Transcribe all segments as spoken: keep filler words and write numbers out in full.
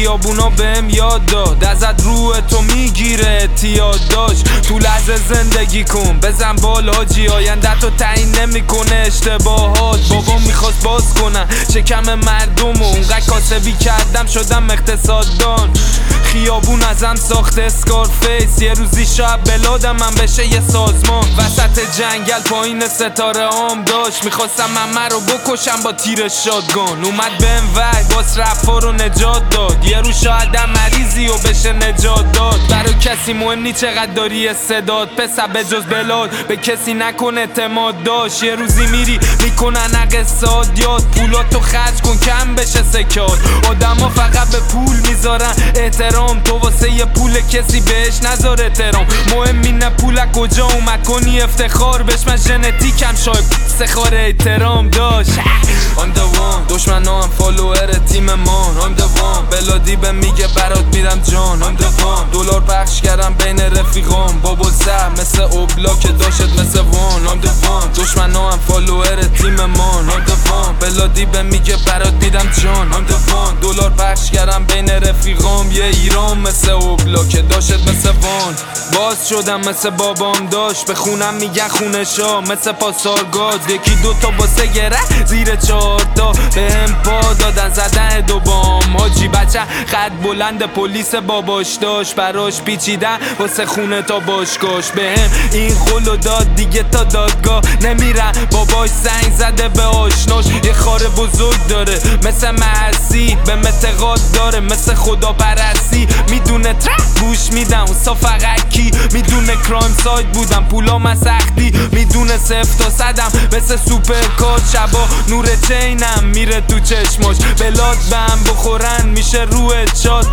خیابونا بهم یاد داد ازت روح تو میگیره اعتیاد داشت تو لحظه زندگی کن بزن بال حاجی آینده تو تعیین نمیکنه اشتباهات بابا میخواست باز کنم شکم مردم و اونقدر کاسبی کردم شدم اقتصاددان خیابون ازم ساخت اسکارفیس یه روزی شاید بلادم من بشه یه سازمان وسط جنگل پایین ستاره عام داشت میخواستم ممه رو بکشم با تیر شاتگان اومد بهم وحی باز رفا رو نجات داد یه رو شاید مریضی و بشه نجات داد برای کسی مهم نی چقدر داری استعداد پسر به جز بلاد به کسی نکن اعتماد داشت یه روزی میری میکنن اقتصاد یاد پولاتو خرج کن کم بشه سکات آدم ها فقط به پول میذارن احترام تو واسه یه پول کسی بهش نذار احترام مهم اینه پول کجا اومد کنی افتخار بهش من ژنتیکم شاید سخار احترام داشت I'm the one دشمن هم فالوور تیم مان I'm the one بلادی به میگه برات میرم جان I'm the one دلار پخش کردم بین رفیقام بابل سر مثل اوبلا که داشت مثل وان I'm the one دشمن هم فالوور تیم مان I'm the one بلادی به میگه برات میرم جان I'm the one دلار پخش کردم بین رفیقام یه ایران مثل اوبلا که داشت مثل وان باز شدم مثل بابام داشت به خونم میگن خونشا مثل پاسارگاز یکی دوتا باسه گره زیر چهارتا به هم پا دادن زدن دو بام حاجی بچه خط بلند پلیس باباش داشت براش پیچیدن واسه خونه تا باشگاش به هم این قولو داد دیگه تا دادگاه نمیرن باباش زنگ زده به آشناش یه خار بزرگ داره مثل محسی به متقاد داره مثل خدا پرستی میدونه ترک گوش میدم اون فقط کی میدونه کرایم سایت بودم پولا من سختی میدونه صفر تا صدم مثل سوپر کار شبا نور چینم میره تو چشماش بلاد بهم بخورن میشه روحت شاد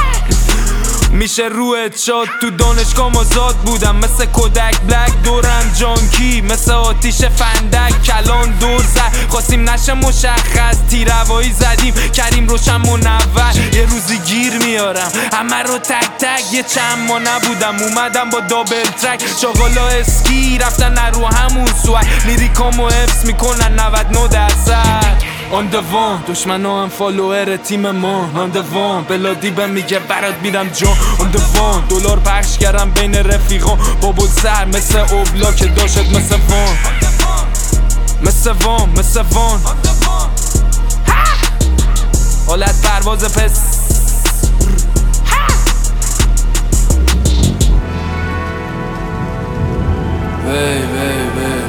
میشه روحت شاد تو دانشگاه مازاد بودم مثل کودک بلک دورم جانکی مثل آتیش فندک کلان دور زد خواستیم نشه مشخص تیروایی زدیم کریم روشن منور یه روزی گیر میارم همه رو تک تک یه چند ما نبودم اومدم با دابل ترک شاغالا اسکی رفتن رو همون سوک لیریکامو حفظ میکنن نود و نه درصد I'm the one دشمن هم فالوور تیم ما I'm the one بلادی به میگه برات میرم جان I'm the one دلار پخش کردم بین رفیقان بابل سر مثل اوبلا که داشت مثل وان مثل وان مثل وان حالت پرواز پس وی وی وی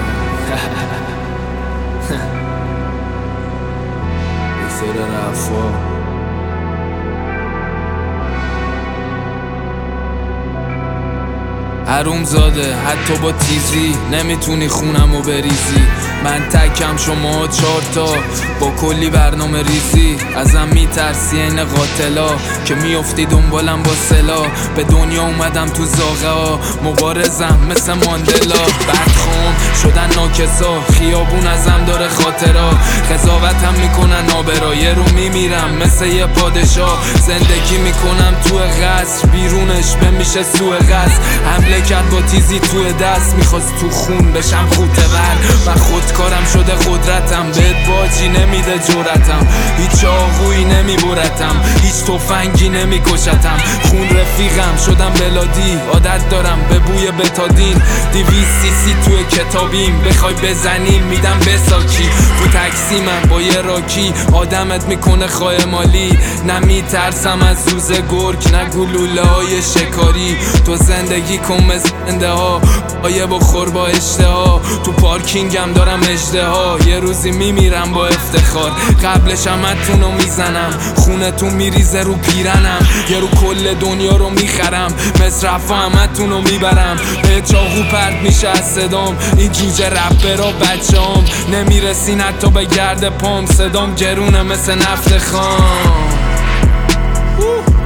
حروم زاده حتی با تیزی نمیتونی خونمو بریزی من تکم شما چارتا با کلی برنامه ریزی ازم میترسی این قاتلا که میافتی دنبالم با سلا به دنیا اومدم تو زاغه ها مبارزم مثل ماندلا بدخوام شدن ناکسا خیابون ازم داره خاطرا قضاوتم میکنن آبرا یه رو میمیرم مثل یه پادشاه زندگی میکنم تو قصر بیرونش بمیشه سوء قصد حمله کرد با تیزی تو دست میخواست تو خون بشم خوتور و خودکارم شده قدرتم بهت باجی نمیده جرتم هیچ آقویی نمیبرتم هیچ تفنگی نمیکشتم خون رفیقم شدم بلادی عادت دارم به بوی بتادین دیویس سی سی توی کتابیم بخوای بزنیم میدم بساکی تو تکسی من با یه راکی آدمت میکنه خواه مالی نمیترسم از زوز گرگ نه گلوله های شکاری تو زندگی کن مزنده ها آیه بخور با اشتها تو پارکینگم دارم اجده ها یه روزی میمیرم با افتخار قبلش همتونو میزنم خونتون میریزه رو پیرنم یه رو کل دنیا رو میخرم مصرفا همتونو میبرم به چاقو پرد میشه از صدام این جوجه رپرا بچه هم نمیرسین حتی به گرد پام صدام گرونه مثل نفت خام